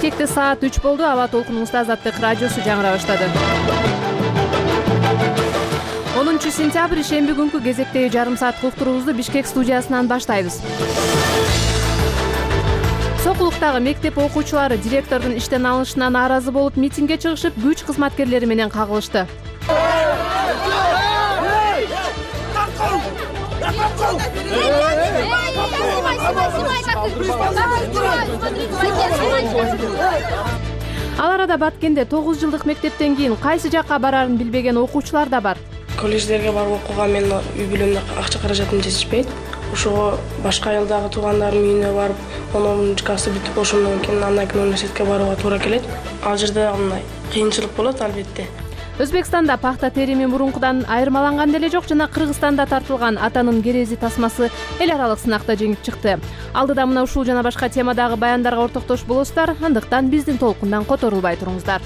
Бишкекте саат 3 болду. Аба толкунунун Азаттык радиосу жаңыра баштады. 10-сентябрь шемби күнкү кезектеги жарым саат уктуруубузду Бишкек студиясынан баштайбыз. Сокулуктагы мектеп окуучулары директордун иштен алынышына нааразы болуп митингге чыгышып, күч кызматкерлери менен кагылышты. Ал арада Баткенде 9 жылдык мектептен кийин кайсы жакка барарын билбеген окуучулар да бар. Колледждерге барып окууга мен үй бүлөмдө акча каражатым жетишпейт. Ошого башка айылдагы туугандарымдын үйүнө барып, онун жыкасы бүтүп ошондон кийин андан кийин университетке барууга туура келет. Ал жерде мындай кыйынчылык болот албетте. Өзбекстанда пахта терими мурункудан айырмаланган деле жок жана Кыргызстанда тартылган атанын керези тасмасы эл аралык сынакта жеңип чыкты. Алдыда мына ушул жана башка темадагы баяндарга ортоктош болосуздар, андыктан биздин толкундан которулбай туруңуздар.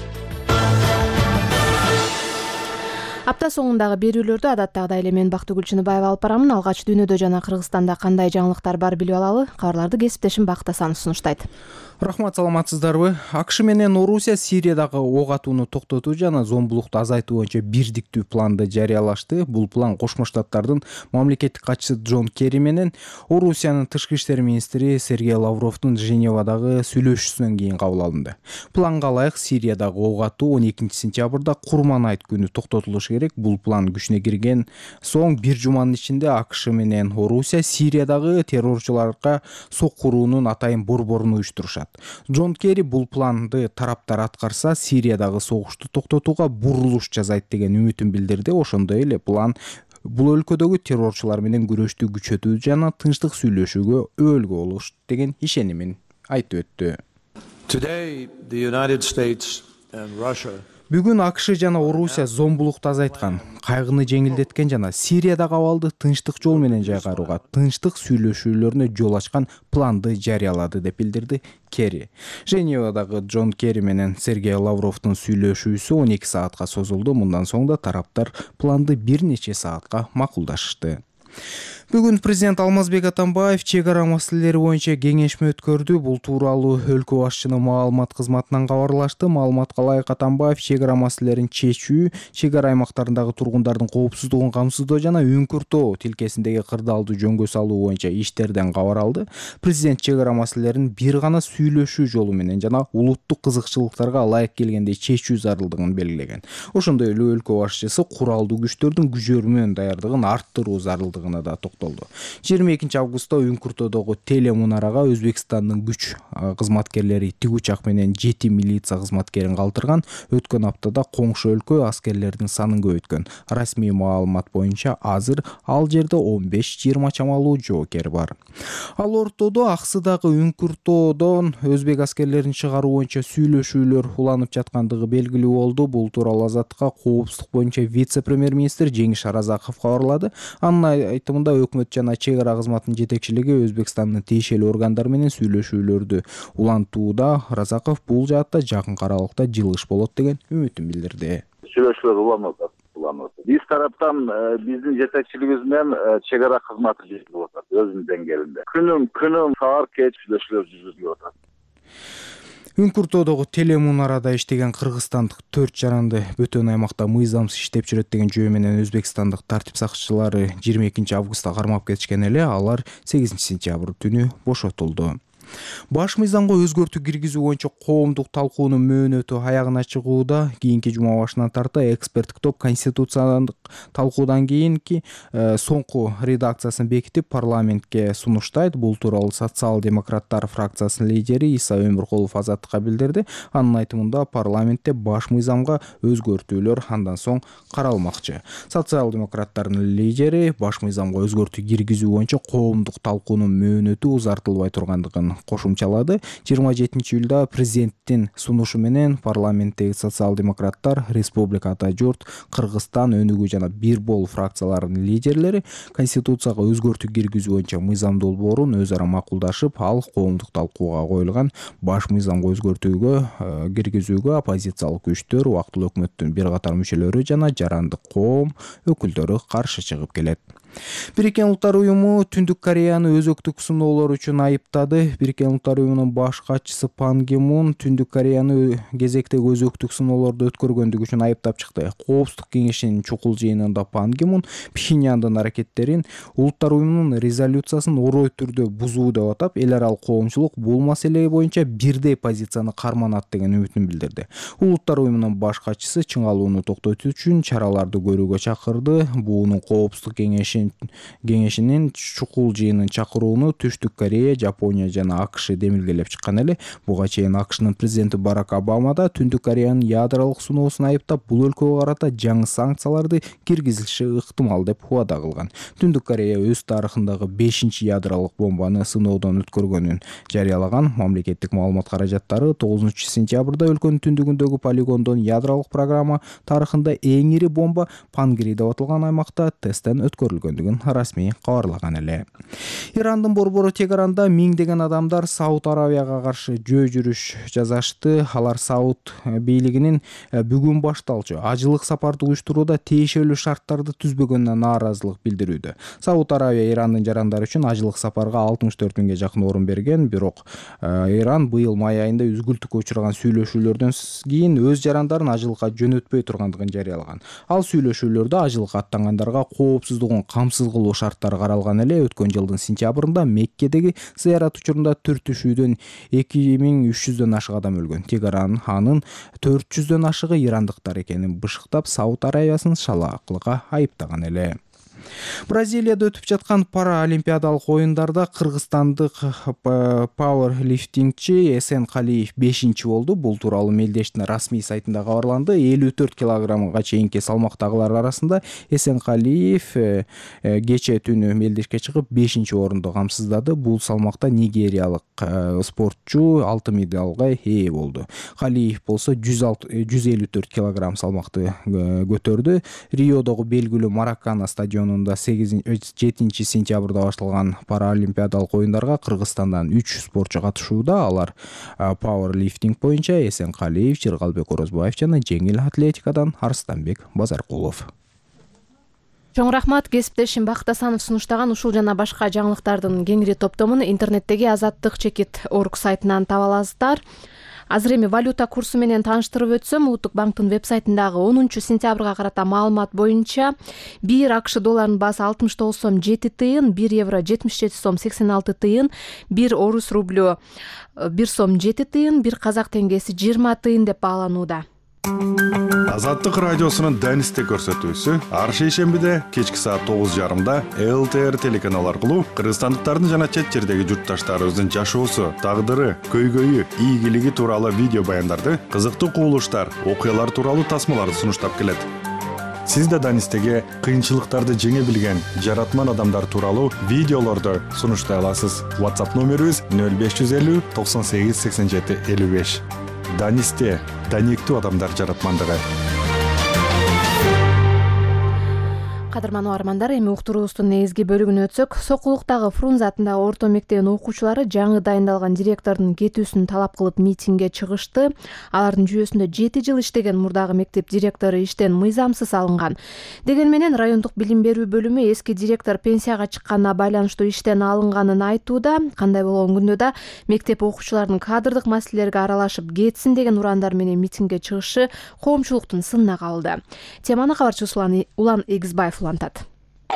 Апта соңундагы берүүлөрдү адаттагыдай эле мен Бактыгүл Чыныбаева алып барамын. Алгач дүйнөдө жана Кыргызстанда кандай жаңылыктар бар билип алалы. Кабарларды кесиптешим Бакыт Асанов сунуштайт. Рахмат, саламатсыздарбы? АКШ менен Орусия Сириядагы ок атууну токтотуу жана зомбулукту азайтуу боюнча бирдиктүү планды жарыялашты. Бул план Кошмо Штаттардын мамлекеттик катчысы Джон Керри менен Орусиянын тышкы иштер министри Сергей Лавровдун Женевадагы сүйлөшүүсүнөн кийин кабыл алынды. Планга ылайык Сириядагы ок атуу 12-сентябрда Курман айт күнү токтотулушу керек. Бул план күчүнө кирген соң бир жуманын ичинде АКШ менен Орусия Сириядагы террорчуларга сокуруунун атайын борборун уюштурушат. Джон Керри бул планды тараптар аткарса, Сириядагы согушту токтотууга бурулуш жасайт деген үмүтүн билдирди. Ошондой эле план бул өлкөдөгү террорчулар менен күрөштү күчөтүү жана тынчтык сүйлөшүүгө өбөлгө болуш деген ишенимин айтып өттү. Today, the United States and Russia Бүгүн АКШ жана Орусия зомбулукту азайткан, кайгыны жеңилдеткен жана Сириядагы абалды тынчтык жол менен жайгарууга, тынчтык сүйлөшүүлөрүнө жол ачкан планды жарыялады деп билдирди Керри. Женевадагы Джон Керри менен Сергей Лавровдун сүйлөшүүсү 12 саатка созулду. Мындан соң да тараптар планды бир нече саатка макулдашты. Бүгүн президент Алмазбек Атамбаев чек ара маселелери боюнча кеңешме өткөрдү. Бул тууралуу өлкө башчынын маалымат кызматынан кабарлашты. Маалыматка ылайык Атамбаев чек ара маселелерин чечүү, чек ара аймактарындагы тургундардын коопсуздугун камсыздоо жана үңкүртөө тилкесиндеги кырдаалды жөнгө салуу боюнча иштерден кабар алды. Президент чек ара маселелерин бир гана сүйлөшүү жолу менен жана улуттук кызыкчылыктарга ылайык келгенде чечүү зарылдыгын белгилеген. Ошондой эле өлкө башчысы куралдуу күчтөрдүн күжөрмөн даярдыгын арттыруу зарылдыгына да 22 августта үңкүртөөдөгү телемунарага Өзбекстандын күч кызматкерлери тигучак менен 7 милиция кызматкерин калтырган. Өткөн аптада коңшу өлкө аскерлердин санын көбөйткөн. Расмий маалымат боюнча азыр ал жерде 15-20 чамалуу жоокер бар. Ал ортодо Аксыдагы үңкүртөөдөн өзбек аскерлерин чыгаруу боюнча сүйлөшүүлөр уланып жаткандыгы белгилүү болду. Бул тууралуу Азаттыкка коопсуздук боюнча вице-премьер-министр Жеңиш Аразаков кабарлады. Анын айтымында өкмөт жана чек ара кызматынын жетекчилиги Өзбекстандын тийиштүү органдары менен сүйлөшүүлөрдү улантууда. Разаков бул жаатта жакын аралыкта жылыш болот деген үмүтүн билдирди. Сүйлөшүүлөр уланат. Биз тараптан биздин жетекчилигибиз менен чек ара кызматы жүргүзүп атат өзүнүн деңгээлинде. Күнүм саар кеч сүйлөшүүлөр жүргүзүлүп атат. Үңкүртөөдөгү телемунарада иштеген кыргызстандык 4 жаранды бөтөн аймакта мыйзамсыз иштеп жүрөт деген жөө менен өзбекстандык тартип сакчылары 22 августта кармап кетишкен эле. Алар 8 сентябрь түнү бошотулду. Баш мыйзамга өзгөртүү киргизүү боюнча коомдук талкуунун мөөнөтү аягына чыгууда. Кийинки жума башынан тарта эксперттик топ конституциялык талкуудан кийинки соңку редакциясын бекитип парламентке сунуштайт. Бул тууралуу социал-демократтар фракциясынын лидери Иса Өмүркулов Азаттыкка билдирди. Анын айтымында парламентте баш мыйзамга өзгөртүүлөр андан соң каралмакчы. Социал-демократтардын лидери баш мыйзамга өзгөртүү киргизүү боюнча коомдук талкуунун мөөнөтү узартылбай тургандыгын кошумчалады. 27 июлда президенттин сунушу менен парламенттеги социал-демократтар, Республика Ата журт, Кыргызстан, Өнүгүү жана Бир бол фракцияларынын лидерлери конституцияга өзгөртүү киргизүү боюнча мыйзам долбоорун өз ара макулдашып, ал коомдук талкууга коюлган баш мыйзамга өзгөртүүгө киргизүүгө оппозициялык күчтөр, убактылуу өкмөттүн бир катар мүчөлөрү жана жарандык коом өкүлдөрү каршы чыгып келет. Бириккен Улуттар уюму Түндүк Кореяны өзөктүк сыноолор үчүн айыптады. Бириккен Улуттар уюмунун баш катчысы Пан Ги Мун Түндүк Кореяны кезектеги өзөктүк сыноолорду өткөргөндүгү үчүн айыптап чыкты. Коопсуздук кеңешинин чукул жыйынында Пан Ги Мун Пхеньяндын аракеттерин Улуттар уюмунун резолюциясын орой түрдө бузуу деп атап, эл аралык коомчулук бул маселе боюнча бирдей позицияны карманат деген үмүтүн билдирди. Улуттар уюмунун баш катчысы чыңалууну токтотуу үчүн чараларды көрүүгө чакырды. Буунун коопсуздук кеңешинин чукул жыйынын чакырууну Түштүк Корея, Жапония жана АКШ демилгелеп чыккан эле. Буга чейин АКШнын президенти Барак Обама да Түндүк Кореянын ядролук сыноосун айыптап, бул өлкөгө карата жаңы санкцияларды киргизилиши ыктымал деп убада кылган. Түндүк Корея өз тарыхындагы 5-чи ядролук бомбаны сыноодон өткөргөнүн жарыялаган. Мамлекеттик маалымат каражаттары 9-сентябрда өлкөнүн түндүгүндөгү полигондон ядролук программа тарыхында эң ири бомба Пангри деп аталган аймакта тесттен өткөрүлгөндүгүн расмий кабарлаган эле. Ирандын борбору Тегеранда миңдеген адамдар Сауд Аравияга каршы жөө жүрүш жасашты. Алар Сауд бийлигинин бүгүн башталчу ажылык сапарды уюштурууда тиешелүү шарттарды түзбөгөнүнө нааразылык билдирүүдө. Сауд Аравия Ирандын жарандары үчүн ажылык сапарга 64 миңге жакын орун берген, бирок Иран быйыл май айында үзгүлтүккө учураган сүйлөшүүлөрдөн кийин өз жарандарын ажылыкка жөнөтпөй тургандыгын жарыялаган. Ал сүйлөшүүлөрдө ажылыкка аттангандарга коопсуздугун камсыз кылуу шарттары каралган эле. Өткөн жылдын сентябрында Меккедеги зыярат учурунда түртүшүүдөн 2300дөн ашык адам өлгөн. Тегеран анын 400дөн ашыгы ирандыктар экенин бышыктап, Сауд Аравиясын шалаактыкка айыптаган эле. Бразилияда өтүп жаткан параолимпиадалык оюндарда кыргызстандык пауэрлифтингчи Эсен Калиев 5-чи болду. Бул тууралуу мелдештин расмий сайтында кабарланды. 54 килограммга чейинки салмактагылар арасында Эсен Калиев кечээ түнү мелдешке чыгып 5-чи орунду камсыздады. Бул салмакта нигериялык спортчу 6 медалга ээ болду. Калиев болсо 154 килограмм салмакты көтөрдү. Риодогу белгилүү Маракана стадионунда 7 сентябрда башталган параолимпиадалык оюндарга Кыргызстандан 3 спортчу катышууда. Алар пауэрлифтинг боюнча Эсен Калиев, Жыргалбек Орозбаев жана жеңил атлетикадан Арстанбек Базаркулов. Чоң рахмат. Кесиптешим Бакыт Асанов сунуштаган ушул жана башка жаңылыктардын кеңири топтомун интернеттеги azаттык.org сайтынан таба аласыздар. Азыр эми валюта курсу менен тааныштырып өтсөм, Улуттук банктын веб-сайтындагы 10-сентябрга карата маалымат боюнча 1 АКШ долларынын баасы 69 сом 7 тыйын, 1 евро 77 сом 86 тыйын, 1 орус рублю 1 сом 7 тыйын, 1 казак теңгеси 20 тыйын деп бааланууда. Азаттык радиосунун Данисте көрсөтүүсү ар шейшембиде кечки саат 9:30 ЛТР телеканалы аркылуу кыргызстандыктардын жана чет жердеги журтташтарыбыздын жашоосу, тагдыры, көйгөйү, ийгилиги тууралуу видео баяндарды, кызыктуу кубулуштар, окуялар тууралуу тасмаларды сунуштап келет. Сиз да Данистеге кыйынчылыктарды жеңе билген жаратман адамдар тууралуу видеолорду сунуштай аласыз. WhatsApp номерибиз 0550 98 87 55. Данисте даниктүү адамдар жаратмандыгы. Кадырман угармандар, эми уктуруубуздун негизги бөлүгүнө өтсөк, Сокулуктагы Фрунзе атындагы орто мектебинин окуучулары жаңы дайындалган директордун кетүүсүн талап кылып митингге чыгышты. Алардын жүйөсүндө 7 жыл иштеген мурдагы мектеп директору иштен мыйзамсыз алынган. Дегени менен райондук билим берүү бөлүмү эски директор пенсияга чыкканына байланыштуу иштен алынганын айтууда. Кандай болгон күндө да мектеп окуучуларынын кадрдык маселелерге аралашып кетсин деген урандар менен митингге чыгышы коомчулуктун сынына кабылды. Теманы кабарчыбыз Улан Эгизбаев улантат.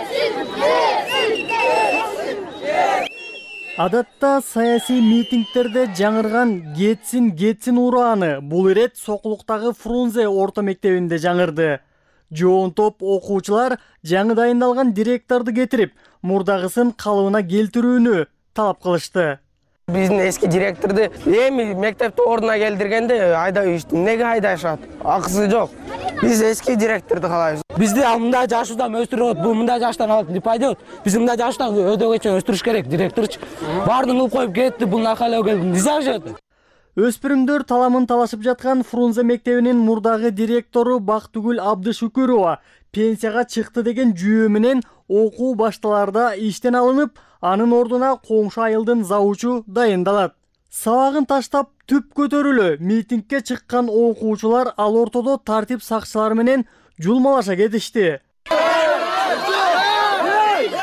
Адатта саясий митингтерде жаңырган кетсин урааны бул ирет Сокулуктагы Фрунзе орто мектебинде жаңырды. Жоон топ окуучулар жаңы дайындалган директорду кетирип, мурдагысын калыбына келтирүүнү талап кылышты. Биздин эски директорду эми мектепти ордуна келтиргенде неге айдашат? Акысы жок. Биз эски директорду каалайбыз. Бизди мындай жашуудан өстүрөт, бул мындай жаштан алып деп пайда. Биз мындай жаштан өдөгөчө өстүрүш керек директорчу. Баарын угуп коюп кетти, бул накалеп келди. Низажет. Өспүрүмдөр таламын талашып жаткан Фрунзе мектебинин мурдагы директору Бактыгүл Абдышүкүрова пенсияга чыкты деген жүйө менен окуу башталарда иштен алынып, анын ордуна коңшу айылдын завучу дайындалат. Сабагын таштап түп көтөрүлө митингге чыккан окуучулар ал ортодо тартип сакчылары менен жулмалаша кетишти.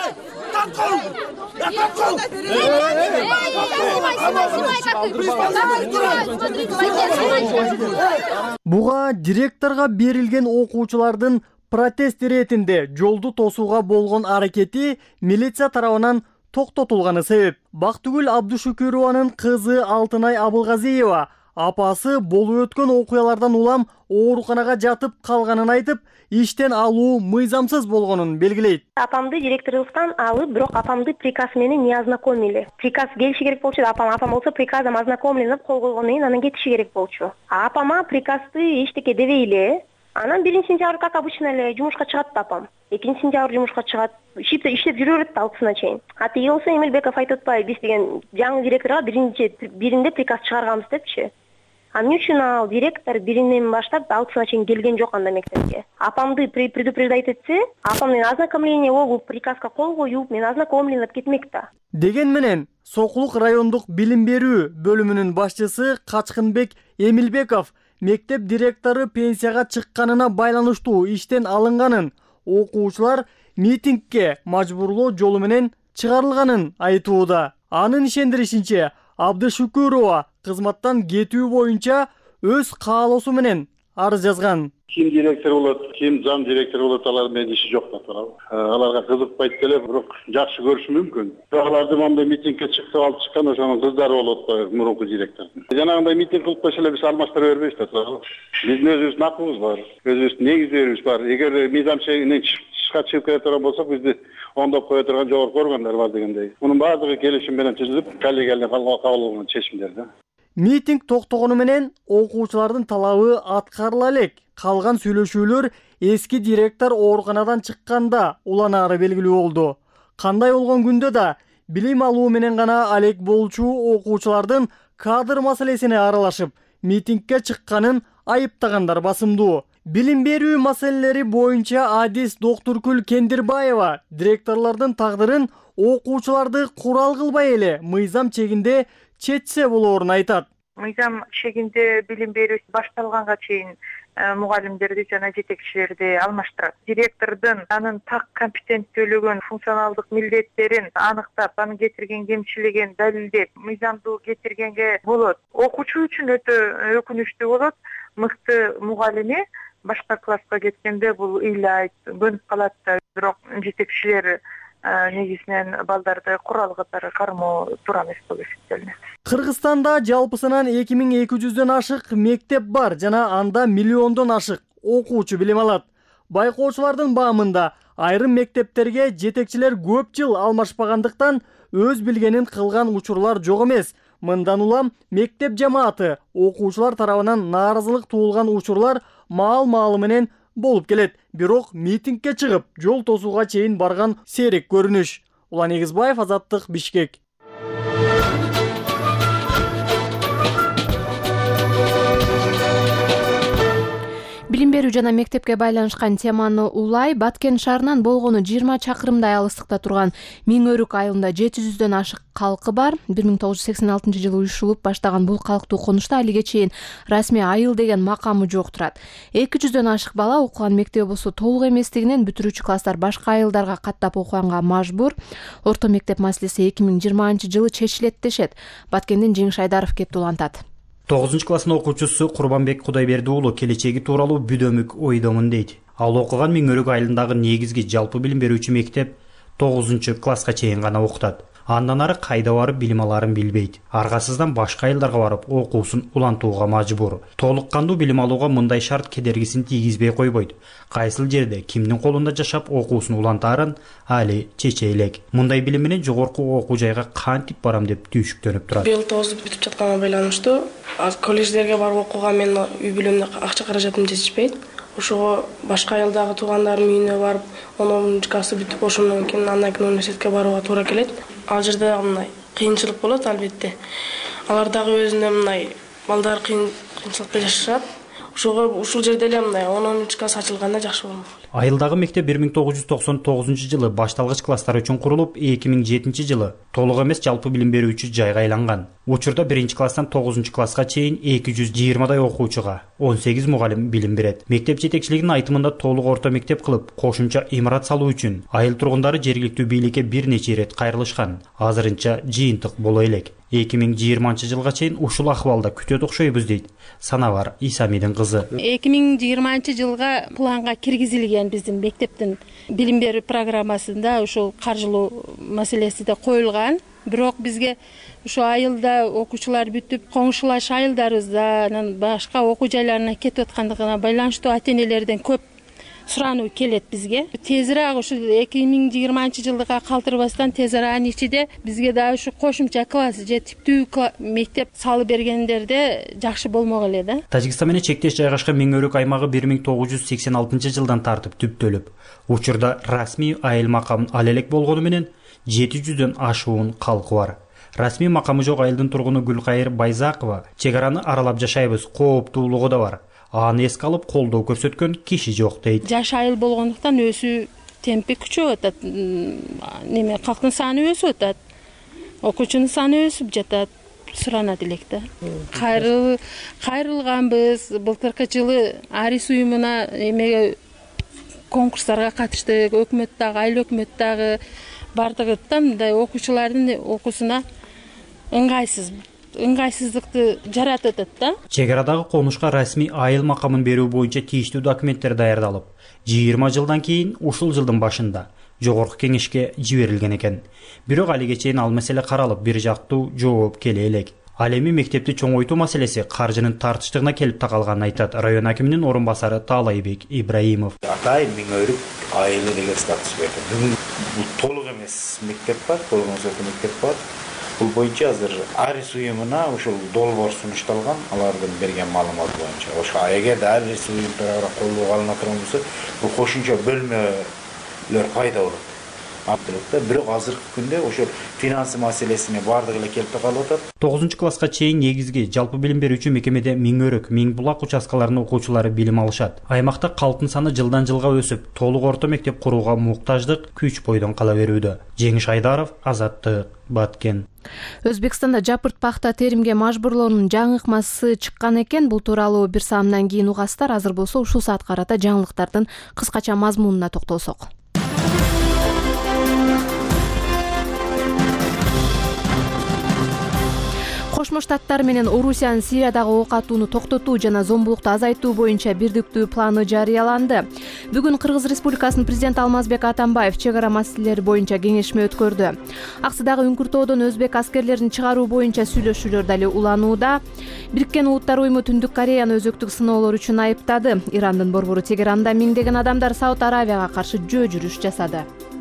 Буга директорго берилген окуучулардын протест иретинде жолду тосууга болгон аракети милиция тарабынан токтотулганы себеп. Бактыгүл Абдышүкүрованын кызы Алтынай Абылгазиева апасы болуп өткөн окуялардан улам ооруканага жатып калганын айтып, иштен алуу мыйзамсыз болгонун белгилейт. Апамды директорлуктан алып, бирок апамды приказ менен не ознакомили. Приказ келиши керек болчу, апам болсо приказом ознакомленип кол койгондон кийин анан кетиши керек болчу. Апама приказды эчтеке дебей эле. Анан 1-сентябрь как обычно эле жумушка чыгат апам. 2-сентябрь жумушка чыгат. Иштеп жүрөт алпысына чейин. Атыйы болсо Эмилбеков айтып атпайбы, биз деген жаңы директорго биринде приказ чыгарганбыз депчи. Эмне үчүн ал директор биринен баштап алпысына чейин келген жок анда мектепке. Апамды предупреждать этсе, апам менен ознакомление болуп, приказга кол коюп, мен ознакомленип кетмек да. Деген менен Сокулук райондук билим берүү бөлүмүнүн башчысы Качкынбек Эмилбеков мектеп директору пенсияга чыкканына байланыштуу иштен алынганын, окуучулар митингге мажбурлоо жолу менен чыгарылганын айтууда. Анын ишендиришинче, Абдышүкүрова кызматтан кетүү боюнча өз каалоосу менен арыз жазган. Ким директор болот, ким зам директор болот, алар менен иши жок да турат. Аларга кызыкпайт деле, бирок жакшы көрүшү мүмкүн. Аларды мындай митингге чыкты, алып чыккан ошонун кыздары болот, мурунку директордун. Жанагындай митинг кылып койсо эле биз алмаштыра бербейбиз да турат. Биздин өзүбүздүн акыбыз бар, өзүбүздүн негиздерибиз бар. Эгер мыйзам чегинен тышка чыгып кете турган болсок, бизди оңдоп кое турган жогорку органдар бар дегендей. Мунун баардыгы келишим менен түзүлүп, коллегиялык кабыл болгон чечимдер да. Митинг токтогону менен окуучулардын талабы аткарыла элек. Калган сүйлөшүүлөр эски директор ооруканадан чыкканда уланаары белгилүү болду. Кандай болгон күндө да билим алуу менен гана алек болчу окуучулардын кадр маселесине аралашып, митингге чыкканын айыптагандар басымдуу. Билим берүү маселелери боюнча адис Доктуркүл Кендирбаева директорлордун тагдырын окуучуларды курал кылбай эле мыйзам чегинде чечсе болоорун айтат. Мыйзам чегинде билим берүү башталганга чейин мугалимдерди жана жетекчилерди алмаштырат. Директордун анын так компетенттүүлүгүн, функционалдык милдеттерин аныктап, анын кетирген кемчилигин далилдеп, мыйзамдуу кетиргенге болот. Окуучу үчүн өтө өкүнүчтүү болот. Мыкты мугалими башка класска кеткенде бул ыйлайт, көнүп калат да. Бирок жетекчилер негизинен балдарды курал катары кармоо туура эмес болуп эсептелинет. Кыргызстанда жалпысынан 2200дөн ашык мектеп бар жана анда миллиондон ашык окуучу билим алат. Байкоочулардын баамында айрым мектептерге жетекчилер көп жыл алмашпагандыктан өз билгенин кылган учурлар жок эмес. Мындан улам мектеп жамааты окуучулар тарабынан нааразылык туулган учурлар маал-маалы менен болуп келет. Бирок митингге чыгып, жол тосууга чейин барган серик көрүнүш. Улан Эгизбаев, Азаттык, Бишкек. Билим берүү жана мектепке байланышкан теманы улай Баткен шаарынан болгону 20 чакырымдай алыстыкта турган Миңөрүк айылында 700дөн ашык калкы бар. 1986 жылы уюшулуп баштаган бул калктуу конушта алиге чейин расмий айыл деген макамы жок турат. 200дөн ашык бала окуган мектеп болсо толук эместигинен бүтүрүүчү класстар башка айылдарга каттап окуганга мажбур. Орто мектеп маселеси 2020 жылы чечилет дешет. Баткенден Жеңиш Айдаров кеп улантат. 9-классын окуучусу Курбанбек Кудайберди уулу келечеги тууралуу бүдөмүк ойдомун дейт. Ал окуган Миңөрүк айылындагы негизги жалпы билим берүүчү мектеп 9-класска чейин гана окутат. Андан ары кайда барып билим аларын билбейт. Аргасыздан башка айылдарга барып окуусун улантууга мажбур. Толук кандуу билим алууга мындай шарт кедергисин тийгизбей койбойт. Кайсыл жерде кимдин колунда жашап окуусун улантаарын али чече элек. Мындай билим менен жогорку окуу жайга кантип барам деп түйшүктөнүп турат. Быйыл 9 бүтүп жатканга байланыштуу колледждерге барып окууга мен үй бүлөмдө акча каражатым жетишпейт. Ошого башка айылдагы туугандарымдын үйүнө барып, 10 классы бүтүп ошондон кийин андан кийин университетке барууга туура келет. Ал жерде мындай кыйынчылык болот албетте. Алар дагы өзүнө мындай балдар кыйынчылыкта жашашат. Ошого ушул жерде эле мындай 10 класс ачылганда жакшы болмок. Айылдагы мектеп 1999 жылы башталгыч класстар үчүн курулуп, 2007 жылы толук эмес жалпы билим берүүчү жайга айланган. Учурда 1-класстан 9-класска чейин 220дай окуучуга 18 мугалим билим берет. Мектеп жетекчилигинин айтымында толук орто мектеп кылып, кошумча имарат салуу үчүн айыл тургундары жергиликтүү бийликке бир нече ирет кайрылышкан. Азырынча жыйынтык боло элек. 2020 жылга чейин ушул акыбалда күтөт окшойбуз дейт Санабар Исамидин кызы. 2020 жылга планга киргизилген биздин мектептин билим берүү программасында ушул каржылоо маселеси да коюлган. Бирок бизге ушу айылда окуучулар бүтүп, коңшулаш айылдарыбызда, анан башка окуу жайларына кетип аткандыгына байланыштуу ата-энелерден көп сурануу келет бизге. Тезирээк ушул 2020 жылга калтырбастан тезирээк ичиде бизге да ушу кошумча класс же типтүү мектеп салып бергендерде жакшы болмок эле да. Тажикстан менен чектеш жайгашкан Миңөрүк аймагы 1986 жылдан тартып түптөлүп, учурда расмий айыл макамын ала элек болгону менен 700дөн ашуун калкы бар. Расмий макамы жок айылдын тургуну Гүлкайыр Байзакова чек араны аралап жашайбыз, кооптуулугу да бар. Аны эске алып колдоо көрсөткөн киши жок дейт. Жаш айыл болгондуктан өсүү темпи күчөп атат. Калктын саны өсүп атат. Окуучунун саны өсүп жатат. Суранат элек да. Кайрылганбыз. Былтыркы жылы Арис уюмуна конкурстарга катыштык. Өкмөт дагы, айыл өкмөт дагы бардыгыттан мындай окуучулардын окуусуна ыңгайсыздыкты жаратып атат да. Чек арадагы конушка расмий айыл макамын берүү боюнча тийиштүү документтер даярдалып, 20 жылдан кийин ушул жылдын башында жогорку кеңешке жиберилген экен. Бирок алиге чейин ал маселе каралып, бир жактуу жооп келе элек. Ал эми мектепти чоңойтуу маселеси каржынын тартыштыгына келип такалганын айтат район акиминин орун басары Таалайбек Ибраимов. Атайын Миңөрүк айылы деген статус берди. Бүгүн бул толук эмес мектеп бар, толук эмес мектеп бар. Бул боюнча азыр Арис уюмуна ушул долбоор сунушталган, алардын берген маалыматы боюнча. Ошо эгерде Арис уюм тарабынан колдоого алына турган болсо, бул кошумча бөлмөлөр пайда болот. Бирок азыркы күндө ошо финансы маселесине бардыгы эле келип калып атат. 9-класска чейин негизги жалпы билим берүүчү мекемеде Миңөрүк, Миңбулак участкаларынын окуучулары билим алышат. Аймакта калктын саны жылдан жылга өсүп, толук орто мектеп курууга муктаждык күч бойдон кала берүүдө. Жеңиш Айдаров, Азаттык, Баткен. Өзбекстанда жапырт пахта теримге мажбурлоонун жаңы ыкмасы чыккан экен. Бул тууралуу бир саамдан кийин угасыздар. Азыр болсо ушул саатка карата жаңылыктардын кыскача мазмунуна токтолсок. Кошмо Штаттар менен Орусиянын Сириядагы ок атууну токтотуу жана зомбулукту азайтуу боюнча бирдиктүү планы жарыяланды. Бүгүн Кыргыз Республикасынын президенти Алмазбек Атамбаев чек ара маселелери боюнча кеңешме өткөрдү. Аксыдагы Үңкүртоодон өзбек аскерлерин чыгаруу боюнча сүйлөшүүлөр дали уланууда. Бириккен Улуттар уюму Түндүк Кореяны өзөктүк сыноолор үчүн айыптады. Ирандын борбору Тегеранда миңдеген адамдар Сауд Аравияга каршы жөө жүрүш жасады.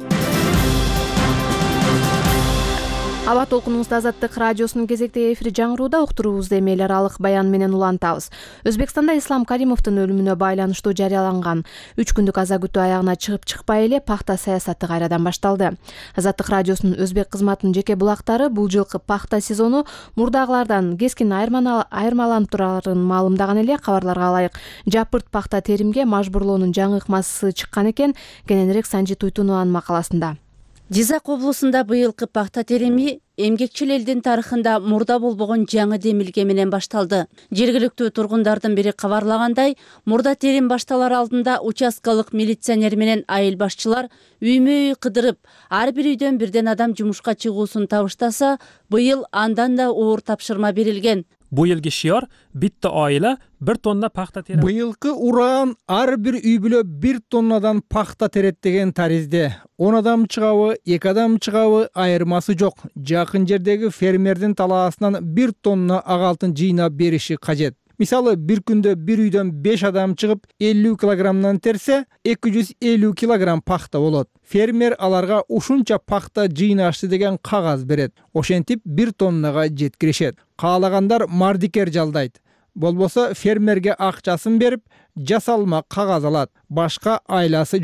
Аба толкунубузда Азаттык радиосунун кезектеги эфири жаңырууда, уктуруубузду эми эл аралык баян менен улантабыз. Өзбекстанда Ислам Каримовдун өлүмүнө байланыштуу жарыяланган 3 күндүк аза күтүү аягына чыгып-чыкпай эле пахта саясаты кайрадан башталды. Азаттык радиосунун өзбек кызматынын жеке булактары бул жылкы пахта сезону мурдагылардан кескин айырмаланып турарын маалымдаган эле. Кабарларга ылайык, жапырт пахта теримге мажбурлоонун жаңы ыкмасы чыккан экен. Кененирээк Санжи Туйтунованын макаласында. Жизак облусунда быйылкы пахта терими эмгекчил элдин тарыхында мурда болбогон жаңы демилге менен башталды. Жергиликтүү тургундардын бири кабарлагандай, мурда терим башталар алдында участкалык милиционер менен айыл башчылар үймө-үй кыдырып, ар бир үйдөн бирден адам жумушка чыгуусун табыштаса, быйыл андан да оор тапшырма берилген. Bu yilgi shior bitta oila 1 tonna paxta teradi. Быйылкы уран ар бир үй бүлө 1 тоннадан пахта терет деген таризде. 10 адам чыгабы, 2 адам чыгабы айырмасы жок. Жакын жердеги фермердин талаасынан 1 тонна ак алтын жыйнап бериши кажет. Мисалы, бир күндө бир үйдөн 5 адам чыгып 50 килограммдан терсе, 250 килограмм пахта болот. Фермер аларга ушунча пахта жыйнашты деген кагаз берет. Ошентип 1 тоннага жеткиришет. Каалагандар мардикер жалдайт. Болбосо фермерге акчасын берип, жасалма кагаз алат. Башка айласы жок.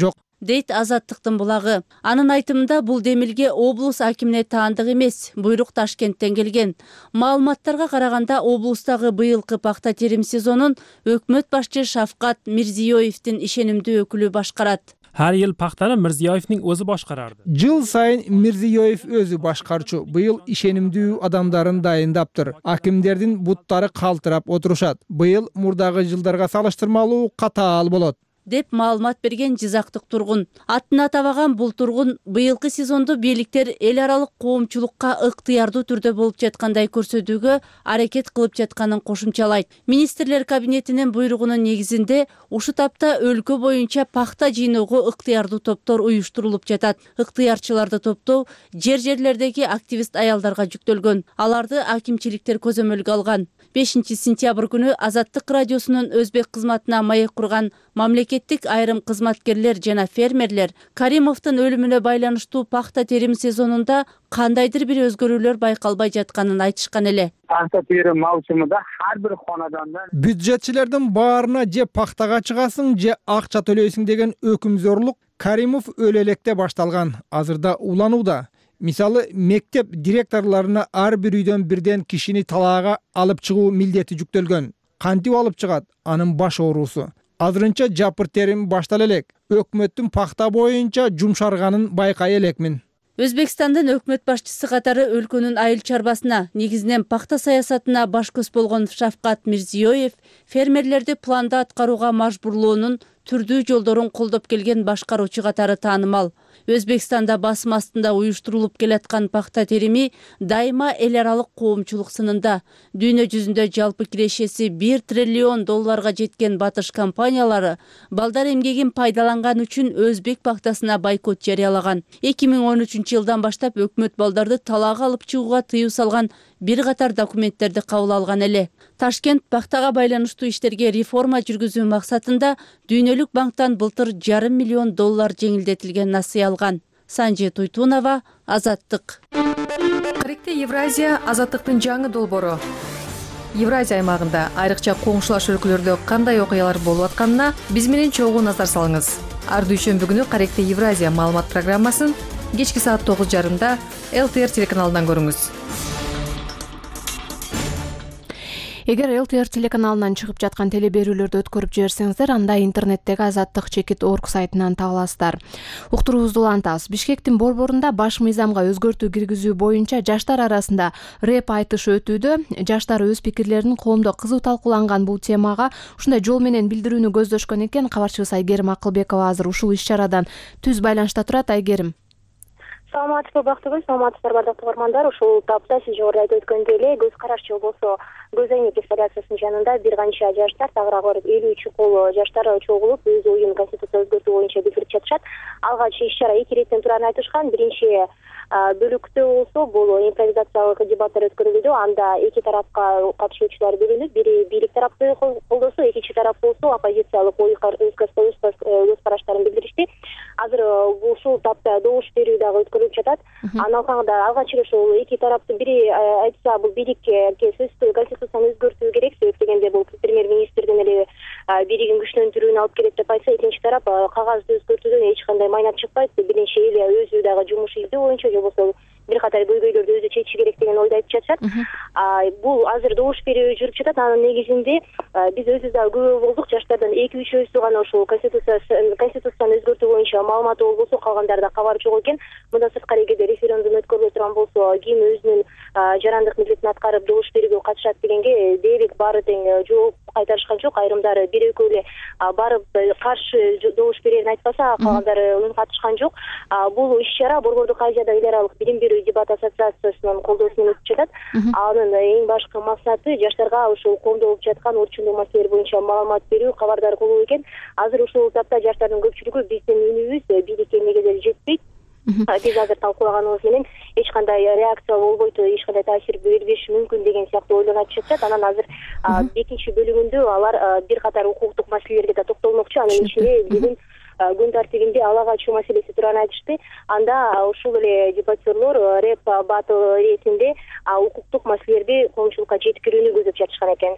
дейт Азаттыктын булагы. Анын айтымында бул демилге облус акимине таандык эмес, буйрук Ташкенттен келген. Маалыматтарга караганда облустагы быйылкы пахта терим сезонун өкмөт башчы Шавкат Мирзиёевдин ишенимдүү өкүлү башкарат. Har yıl paxtani Mirziyoyevning o'zi boshqarardi. Жыл сайын Мирзиёев өзү башкарчу. Быйыл ишенимдүү адамдарын дайындаптыр. Акимдердин буттары калтырап отурушат. Быйыл мурдагы жылдарга салыштырмалуу катаал болот, деп маалымат берген Жизактык тургун. Атын атабаган бул тургун быйылкы сезонду бийликтер эл аралык коомчулукка ыктыярдуу түрдө болуп жаткандай көрсөтүүгө аракет кылып жатканын кошумчалайт. Министрлер кабинетинин буйругунун негизинде ушу тапта өлкө боюнча пахта жыйноого ыктыярдуу топтор уюштурулуп жатат. Ыктыярчыларды топтоо жерлердеги активист аялдарга жүктөлгөн. Аларды акимчиликтер көзөмөлгө алган. 5-сентябрь күнү Азаттык радиосунун өзбек кызматына маек курган мамлекеттик айрым кызматкерлер жана фермерлер Каримовдун өлүмүнө байланыштуу пахта терим сезонунда кандайдыр бир өзгөрүүлөр байкалбай жатканын айтышкан эле. Пахта терим маусумунда ар бир хонадандан бюджетчилердин баарына же пахтага чыгасың, же акча төлөйсүң деген өкүмзорлук Каримов өлө электе башталган. Азырда уланууда. Мисалы, мектеп директорларына ар бир үйдөн бирден кишини талаага алып чыгуу милдети жүктөлгөн. Кантип алып чыгат? Анын баш оорусу. Азырынча жапыр терим баштала элек. Өкмөттүн пахта боюнча жумшарганын байкай элекмин. Өзбекстандын өкмөт башчысы катары өлкөнүн айыл чарбасына, негизинен пахта саясатына баш көз болгон Шавкат Мирзиёев фермерлерди планда аткарууга мажбурлоонун түрдүү жолдорун колдоп келген башкаруучу катары таанымал. Өзбекстанда басым астында уюштурулуп келаткан пахта терими дайыма эл аралык коомчулук сынында. Дүйнө жүзүндө жалпы кирешеси $1 триллион жеткен батыш компаниялары балдар эмгегин пайдаланган үчүн өзбек пахтасына бойкот жарыялаган. 2013 жылдан баштап өкмөт балдарды талаага алып чыгууга тыюу салган бир катар документтерди кабыл алган эле. Ташкент пахтага байланыштуу иштерге реформа жүргүзүү максатында Дүйнөлүк банктан былтыр $500 миллион жеңилдетилген насыя алган. Санжи Туйтунова, Азаттык. Каректе Евразия Азаттыктын жаңы долбоору. Евразия аймагында айрыкча коңшулаш өлкөлөрдө кандай окуялар болуп атканына биз менен чогуу назар салыңыз. Ар дүйшөмбү күнү Каректе Евразия маалымат программасын кечки саат 9:30 ЛТР телеканалынан көрүңүз. Эгер ЛТР телеканалынан чыгып жаткан телеберүүлөрдү өткөрүп жиберсеңиздер, анда интернеттеги azattik.org сайтынан таба аласыздар. Уктуруубузду улантабыз. Бишкектин борборунда баш мыйзамга өзгөртүү киргизүү боюнча жаштар арасында рэп айтышы өтүүдө. Жаштар өз пикирлерин коомдо кызуу талкууланган бул темага ушундай жол менен билдирүүнү көздөшкөн экен. Кабарчыбыз Айгерим Акылбекова азыр ушул иш-чарадан түз байланышта турат. Айгерим. Саламатсызбы Бактыгүл, саламатсыздар бардык угармандар. Ушул тапта сиз жогоруда айтып өткөндөй эле көз карашчы болсо көз айнек инсталляциясынын жанында бир канча жаштар, тагыраак барып 50 чукул жаштар чогулуп өз оюн конституция өзгөртүү боюнча билдирип жатышат. Алгач иш-чара 2 иреттен тураарын айтышкан. Биринчи бөлүктө болсо бул импровизациялык дебаттар өткөрүлүүдө, анда эки тарапка катышуучулар бөлүнүп, бири бийлик тарапты колдосо, экинчи тарап болсо оппозициялык өз караштарын билдиришти. Азыр ушул тапта добуш берүү дагы өткөрүлүп жатат. Аналганда алгач эле ушул эки тараптын бири айтса бул бийликке конституцияны өзгөртүү керек, себеп дегенде бул премьер-министрдин эле бийлигин күчтөндүрүүнү алып келет деп айтса, экинчи тарап кагазды өзгөртүүдөн эч кандай майнат чыкпайт. Биринчи эле өзү дагы жумуш издөө боюнча же болбосо бир катар көйгөйлөрдү өзү чечиши керек деген ойду айтып жатышат. Бул азыр добуш берүү жүрүп жатат. Анын негизинде биз өзүбүз дагы күбө болдук. Жаштардан 2-3 гана ушул конституцияны өзгөртүү боюнча маалыматы болбосо, калгандарда кабар жок экен. Мындан сырткары эгерде референдум өткөрүлө турган болсо, ким өзүнүн жарандык милдетин аткарып добуш берүүгө катышат дегенге дээрлик баары тең жооп кайтарышкан жок. Айрымдары бир экөө эле барып каршы добуш берерин айтпаса, калгандары үн катышкан жок. Бул иш-чара Борбордук Азияда эл аралык билим берүү дебат ассоциациясынын колдоосу менен өтүп жатат. Анын эң башкы максаты жаштарга ушул коомдо болуп жаткан орчундуу маселелер боюнча маалымат берүү, кабардар кылуу экен. Азыр ушул тапта жаштардын көпчүлүгү биздин үнүбүз бийликке эмнеге жетпейт. Биз азыр талкуулаганыбыз менен эч кандай реакция болбойт, эч кандай таасир бербеши мүмкүн деген сыяктуу ойлорду айтып жатышат. Анан азыр экинчи бөлүгүндө алар бир катар укуктук маселелерге да токтолмокчу. Анын ичинде бүгүн күн тартибинде ала качуу маселеси тууралуу айтышты. Анда ушул эле дебаттерлор рэп батыл иретинде укуктук маселелерди коомчулукка жеткирүүнү көздөп жатышкан экен.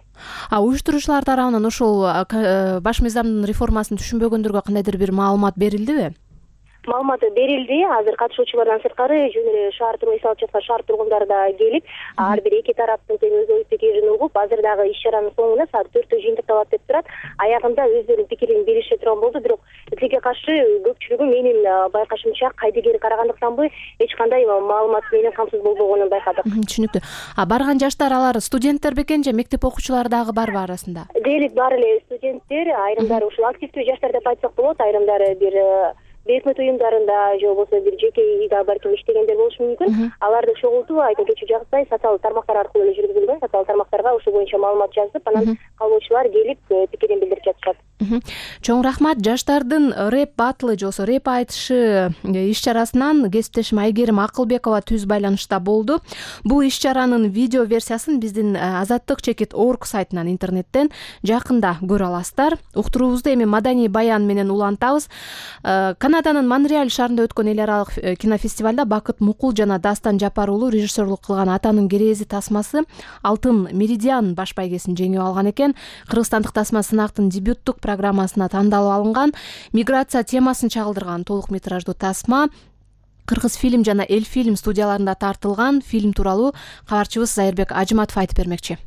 Уюштуруучулар тарабынан ушул баш мыйзамдын реформасын түшүнбөгөндөргө кандайдыр бир маалымат берилдиби? маалыматы берилди. Азыр катышуучулардан сырткары жөн эле шаар эс алып жаткан шаар тургундары да келип, ар бир эки тараптын тең өз ой пикирин угуп, азыр дагы иш чаранын соңуна саат 4-тө жыйынтыкталат деп турат. Аягында өздөрүнүн пикирин берише турган болду, бирок тилекке каршы көпчүлүгү менин байкашымча кайдыгер карагандыктанбы эч кандай маалымат менен камсыз болбогонун байкадык. Түшүнүктүү. Барган жаштар алар студенттер бекен же мектеп окуучулары дагы барбы арасында? Дээрлик баары эле студенттер, айрымдары ушул активдүү жаштар деп айтсак болот, айрымдары бир өкмөт уюмдарында же болбосо бир жеке үйдө балким иштегендер болушу мүмкүн. Аларды чогултуу айта кетчү жагдай социалдык тармактар аркылуу эле жүргүзүлгөн. Социалдык тармактарга ушул боюнча маалымат жазып, анан калгуучулар келип пикирин билдирип жатышат. Чоң рахмат. Жаштардын рэп батлы же болбосо рэп айтышы иш чарасынан кесиптешим Айгерим Акылбекова түз байланышта болду. Бул иш чаранын видео версиясын биздин azattik.org сайтынан интернеттен жакында көрө аласыздар. Уктуруубузду эми маданий баян менен улантабыз. Канаданын Монреаль шаарында өткөн эл аралык кинофестивалда Бакыт Мукул жана Дастан Жапар уулу режиссерлук кылган Атанын керези тасмасы Алтын Меридиан баш байгесин жеңип алган экен. Кыргызстандык тасма сынактын дебюттук программасына тандалып алынган, миграция темасын чагылдырган толук метраждуу тасма Кыргыз фильм жана Эл фильм студияларында тартылган. Фильм тууралуу кабарчыбыз Зайырбек Ажыматов айтып бермекчи.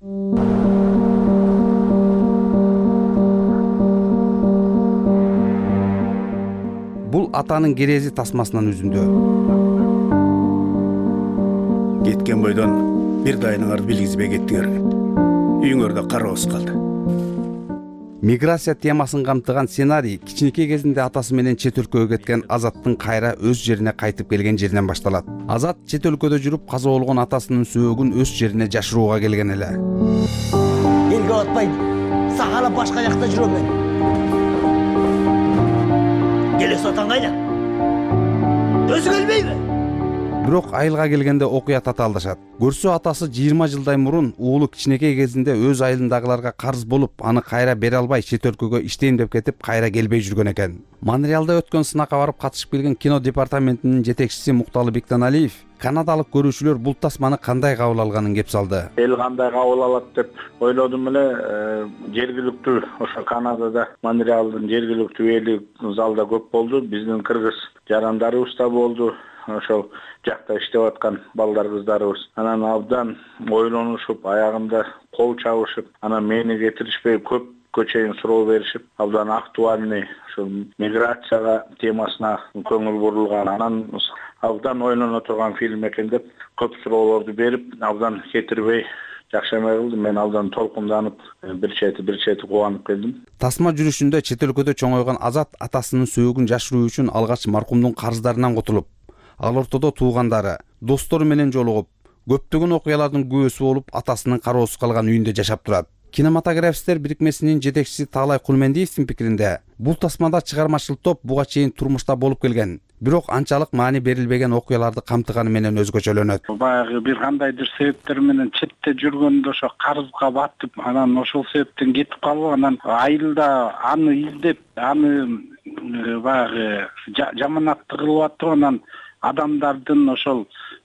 Бул Атанын керези тасмасынан үзүндү. Кеткен бойдон бир дайыныңарды билгизбей кеттиңер. Үйүңөрдө кароосуз калды. Миграция темасын камтыган сценарий кичинекей кезинде атасы менен чет өлкөгө кеткен Азаттын кайра өз жерине кайтып келген жеринен башталат. Азат чет өлкөдө жүрүп каза болгон атасынын сөөгүн өз жерине жашырууга келген эле. Элге атпай, сагала башка жакта жүрөм мен. Келес атаң кайда? Өзү келбейби? Бирок айылга келгенде окуя татаалдашат. Көрсө атасы 20 жылдай мурун уулу кичинекей кезинде өз айылындагыларга карыз болуп, аны кайра бере албай чет өлкөгө иштейм деп кетип, кайра келбей жүргөн экен. Монреалда өткөн сынакка барып катышып келген кино департаментинин жетекчиси Мукталы Бектаналиев канадалык көрүүчүлөр бул тасманы кандай кабыл алганын кеп салды. Эл кандай кабыл алат деп ойлодум эле. Жергиликтүү ошо Канадада Монреалдын жергиликтүү эли залда көп болду. Биздин кыргыз жарандарыбыз да болду. Ошол жакта иштеп аткан балдар кыздарыбыз анан абдан ойлонушуп, аягында кол чабышып, анан мени кетиришпей көпкө чейин суроо беришип, абдан актуальный ушул миграцияга темасына көңүл бурулган, анан абдан ойлоно турган фильм экен деп көп суроолорду берип, абдан кетирбей жакшы эме кылды. Мен абдан толкунданып, бир чети кубанып келдим. Тасма жүрүшүндө чет өлкөдө чоңойгон Азат атасынын сөөгүн жашыруу үчүн алгач маркумдун карыздарынан кутулуп, ал ортодо туугандары, достору менен жолугуп, көптөгөн окуялардын күбөсү болуп, атасынын кароосуз калган үйүндө жашап турат. Кинематографисттер бирикмесинин жетекчиси Таалай Кулмендиевдин пикиринде, бул тасмада чыгармачыл топ буга чейин турмушта болуп келген, бирок анчалык маани берилбеген окуяларды камтыганы менен өзгөчөлөнөт. Баягы бир кандайдыр себептер менен четте жүргөндө ошо карызга батып, анан ошол себептен кетип калып, анан айылда аны издеп, аны баягы жаманатты кылып атып, анан адамдардын ошол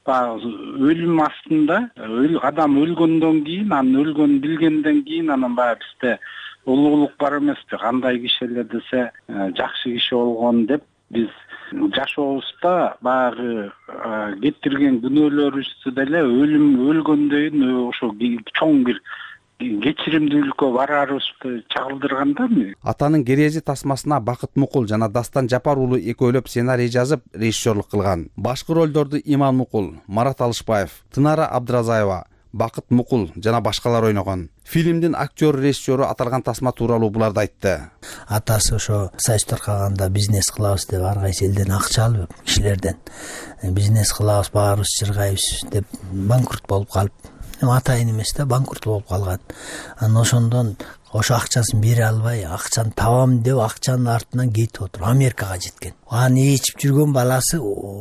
өлүм астында, адам өлгөндөн кийин, анын өлгөнүн билгенден кийин, анан баягы бизде улуулук бар эмеспи, кандай киши эле десе жакшы киши болгон деп биз жашообузда баягы кетирген күнөөлөрүбүздү деле өлгөндөн ошо чоң бир кечиримдүүлүккө бараарыбызды чагылдырганда. Атанын керези тасмасына Бакыт Мукул жана Дастан Жапар уулу экөөлөп сценарий жазып, режиссерлук кылган. Башкы ролдорду Иман Мукул, Марат Алышбаев, Тынара Абдыразаева, Бакыт Мукул жана башкалар ойногон. Фильмдин актер режиссеру аталган тасма тууралуу буларды айтты. Атасы ошо сайыс таркаганда бизнес кылабыз деп ар кайсы элден акча алып, кишилерден бизнес кылабыз, баарыбыз чыргайбыз деп банкрот болуп калып, атайын эмес да, банкрот болуп калган. Анан ошондон ошо акчасын бере албай, акчаны табам деп акчанын артынан кетип отуруп Америкага жеткен. Аны ичип жүргөн баласы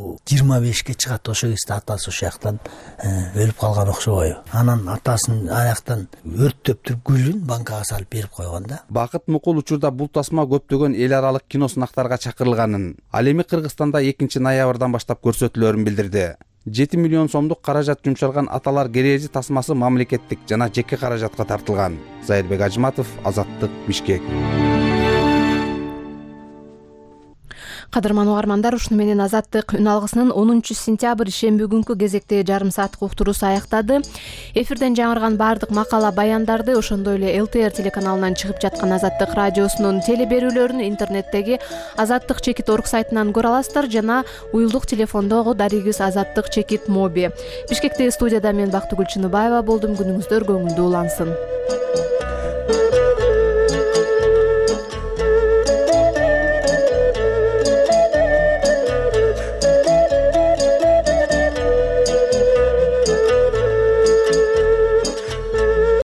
25ке чыгат. Ошо кезде атасы ошо жактан өлүп калган окшобойбу. Анан атасын аяктан өрттөп туруп гүлүн банкага салып берип койгон да. Бакыт Мукул учурда бул тасма көптөгөн эл аралык кино сынактарга чакырылганын, ал эми Кыргызстанда 2-ноябрдан баштап көрсөтүлөрүн билдирди. 7 миллион сомдук каражат жумшалган Аталар керези тасмасы мамлекеттик жана жеке каражатка тартылган. Зайырбек Ажыматов, Азаттык, Бишкек. Кадырман угармандар, ушуну менен Азаттык үн алгысынын 10 сентябрь ишемби күнкү кезектеги жарым сааттык уктуруусу аяктады. Эфирден жаңырган баардык макала баяндарды, ошондой эле ЛТР телеканалынан чыгып жаткан Азаттык радиосунун теле берүүлөрүн интернеттеги azattik.org сайтынан көрө аласыздар жана уюлдук телефондогу дарегиз Azattik моби. Бишкектеги студияда мен Бактыгүл Чыныбаева болдум. Күнүңүздөр көңүлдүү улансын.